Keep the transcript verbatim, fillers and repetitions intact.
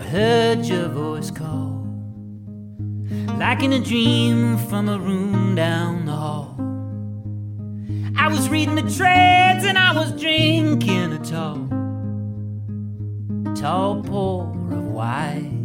I heard your voice call, like in a dream from a room down the hall. I was reading the trades and I was drinking a tall, tall pour of wine.